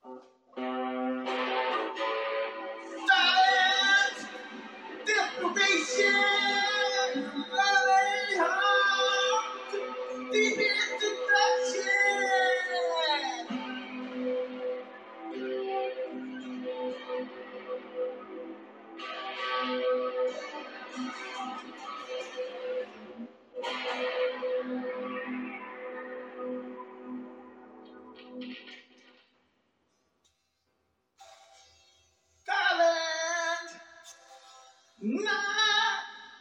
Silence! Desperation! Running hard! Deep into Silence! Nah!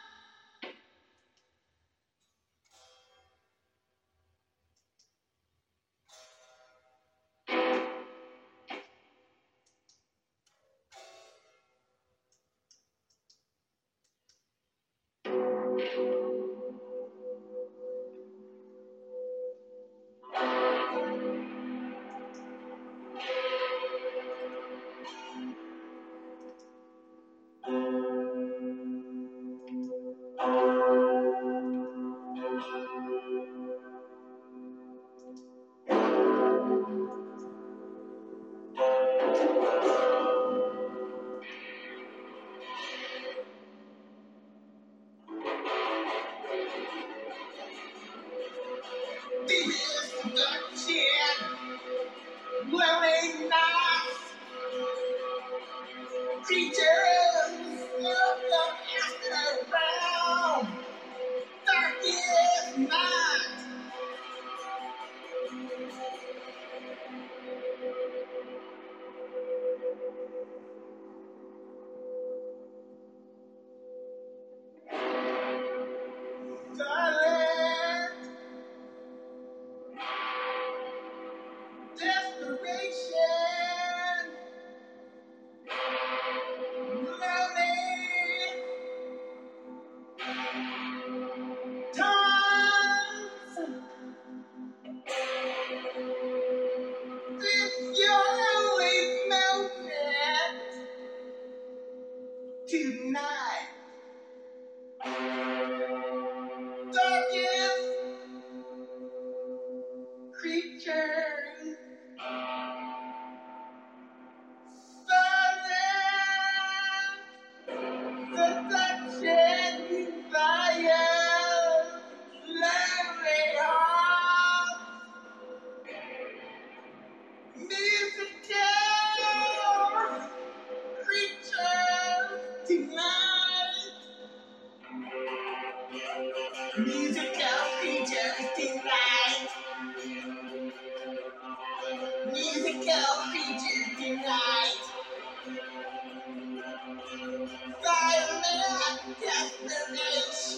Deep introduction! Wearing masks! Creatures of the afterground! Darkest night! Silent desperation, lonely times. If you're always melted tonight, darkest creatures. Seduction, desire, lonely heart, musical creatures tonight, musical creatures tonight, musical creatures tonight, silent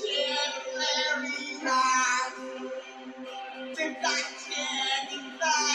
desperation, very hard. Seduction, desire.